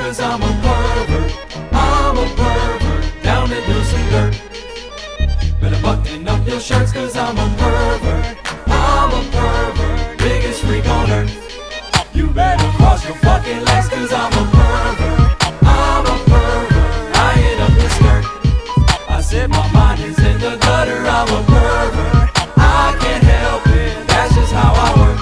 cause I'm a pervert. I'm a pervert, down to do some dirt. Better button up your shirts cause I'm a pervert. I'm a pervert, biggest freak on earth. You better cross your fucking legs cause I'm a pervert. I'm a pervert, I hit up your skirt. I said my mind is in the gutter, I'm a pervert. I can't help it, that's just how I work.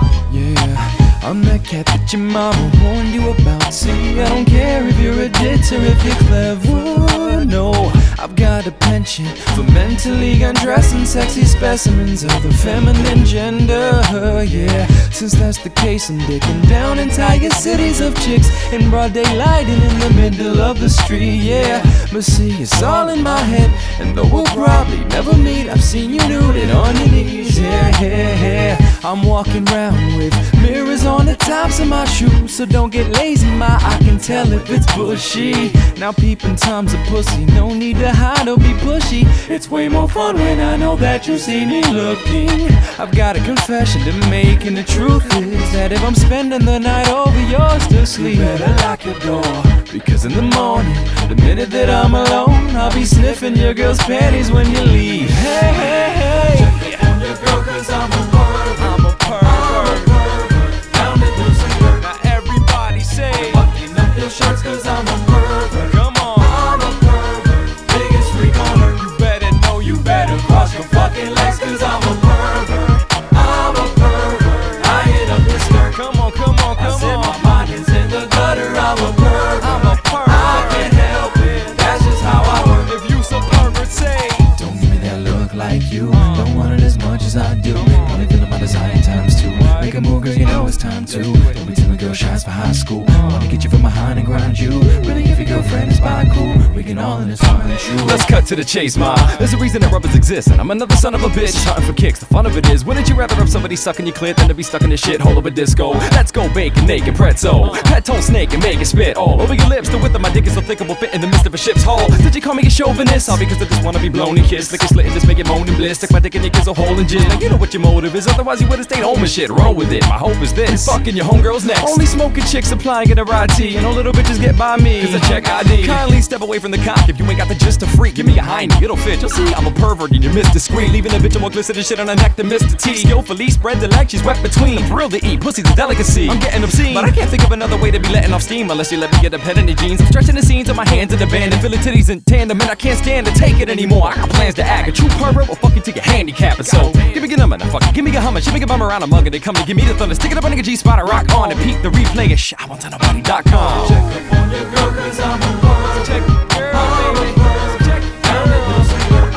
Yeah, I'm that cat that your mama warned you about. See, I don't care if you're a ditz or if you're clever. No, I've got a penchant for mentally undressing sexy specimens of the feminine gender. Yeah, since that's the case, I'm digging down entire cities of chicks in broad daylight and in the middle of the street. Yeah, but see, it's all in my head, and though we'll probably never meet, I've seen you nude on your knees. Yeah, I'm walking around with mirrors on the tops of my shoes, so don't get lazy, ma, I can tell if it's bushy. Now peeping Tom's a pussy, no need to hide or be pushy. It's way more fun when I know that you see me looking. I've got a confession to make, and the truth is that if I'm spending the night over yours to sleep, you better lock your door, because in the morning, the minute that I'm alone, I'll be sniffing your girl's panties when you leave. Hey, hey, hey, check up on your girl cause I'm a pervert. I'm a pervert. I'm a pervert, down to do some dirt. Now everybody say, button up your shirts cause I'm a pervert. come on. I'm a pervert, biggest freak on earth. You better know, you Better cross your fucking legs cause I'm a pervert. I'm a pervert, I hit up your skirt. come on, come on, I come said my on. mind is in the gutter, I'm a pervert. I'm a I can't pervert. help it, that's just how I work. If you's a pervert, say, don't give me that look like you. Don't want it as much as I do. Only feeling my desire times two. Make a move, girl, you know it's time to. Don't be telling girl shots for high school. Wanna get you from behind and grind you. Really, if your girlfriend is bi cool, we can all intertwine true. Let's cut to the chase, ma. There's a reason that rubbers exist, and I'm another son of a bitch hunting for kicks. The fun of it is, wouldn't you rather have somebody sucking your clit than to be stuck in the shithole of a disco? Let's go bacon, naked pretzel, pet toe snake and make it spit all over your lips. The width of my dick is so thick it will fit in the midst of a ship's hull. Did you call me a chauvinist? All because I just wanna be blown and kissed. Lick it, slit and just make it moan and bliss. Stick my dick in your kiss a hole and jizz. Now you know what your motive is, otherwise you would've stayed home and shit. Roll with it, my hope is this: fucking your homegirls next. Only smoking chicks applying in a ride tee, and all little bitches get by me cause I check ID. Kindly step away from the cock if you ain't got the gist to freak. Give me a hiney, it'll fit. You'll see I'm a pervert and you're discreet, leaving a bitch more glistening shit on her neck than Mr. T. Skillfully spread the leg, she's wet between. Thrilled to eat, pussy's a delicacy. I'm getting obscene, but I can't think of another way to be letting off steam unless you let me get a pet in your jeans. I'm stretching the scenes with my hands in the band and feeling titties in tandem, and I can't stand to take it anymore. I got plans to act. A true pervert will fucking take a handicap. So give me your number, now fucking give me your hummer. She make a bum around a mug and they come to give me the thunder. Stick it up on a G-spot and rock on and peep the replay and shit. I want to nobody.com. Check up on your girl cause I'm a pervert. check your girl, I'm a baby. pervert, Check down to do some dirt.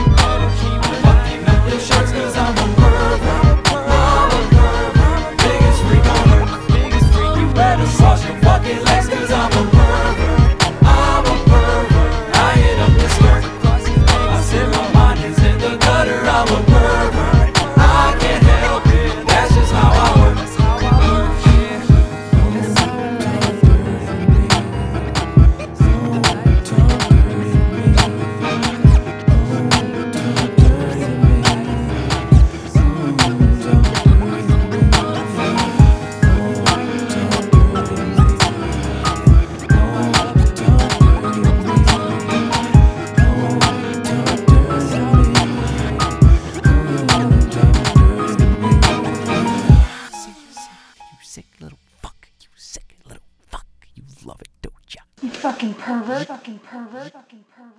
Button up your shirts cause I'm a pervert. I'm a pervert, biggest freak on earth. biggest freak you Better cross your fucking legs cause I'm a pervert. I'm a pervert, I hit up your skirt. I said my mind is in the gutter, I'm a pervert. I can't help it, that's just how I work. Sick little fuck. You sick little fuck. You love it, don't ya? You fucking pervert. Fucking pervert. Fucking pervert.